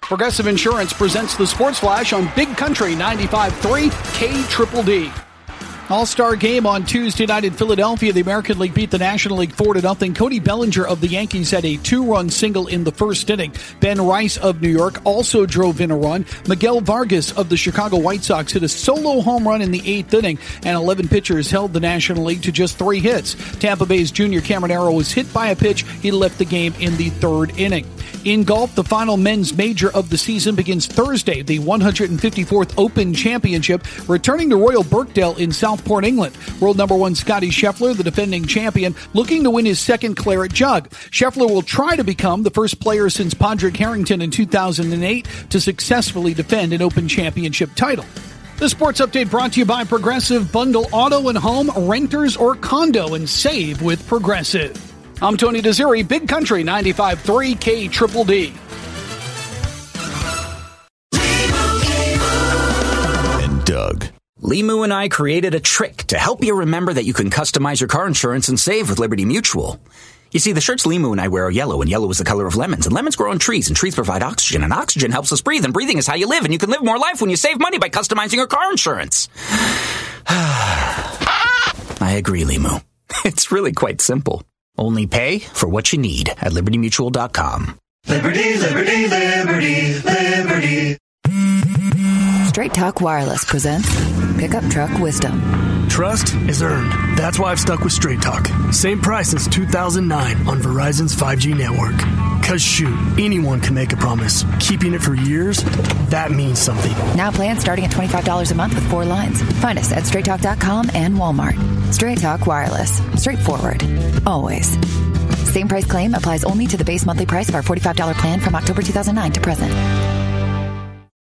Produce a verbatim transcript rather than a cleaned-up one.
Progressive Insurance presents the Sports Flash on Big Country ninety-five point three K Triple D. All-Star game on Tuesday night in Philadelphia. The American League beat the National League four to nothing. Cody Bellinger of the Yankees had a two-run single in the first inning. Ben Rice of New York also drove in a run. Miguel Vargas of the Chicago White Sox hit a solo home run in the eighth inning, and eleven pitchers held the National League to just three hits. Tampa Bay's Junior Caminero was hit by a pitch. He left the game in the third inning. In golf, the final men's major of the season begins Thursday, the one hundred fifty-fourth Open Championship, returning to Royal Birkdale in Southport, England. World number one Scotty Scheffler, the defending champion, looking to win his second Claret Jug. Scheffler will try to become the first player since Padraig Harrington in two thousand eight to successfully defend an Open Championship title. The Sports Update brought to you by Progressive. Bundle auto and home, renters or condo, and save with Progressive. I'm Tony Desiri, Big Country ninety-five point three K Triple D. And Doug. Limu and I created a trick to help you remember that you can customize your car insurance and save with Liberty Mutual. You see, the shirts Limu and I wear are yellow, and yellow is the color of lemons, and lemons grow on trees, and trees provide oxygen, and oxygen helps us breathe, and breathing is how you live, and you can live more life when you save money by customizing your car insurance. I agree, Limu. It's really quite simple. Only pay for what you need at liberty mutual dot com. Liberty, liberty, liberty, liberty. Straight Talk Wireless presents Pickup Truck Wisdom. Trust is earned. That's why I've stuck with Straight Talk. Same price since two thousand nine on Verizon's five G network. Cause shoot, anyone can make a promise. Keeping it for years, that means something. Now plans starting at twenty-five dollars a month with four lines. Find us at straight talk dot com and Walmart. Straight Talk Wireless. Straightforward. Always. Same price claim applies only to the base monthly price of our forty-five dollars plan from October two thousand nine to present.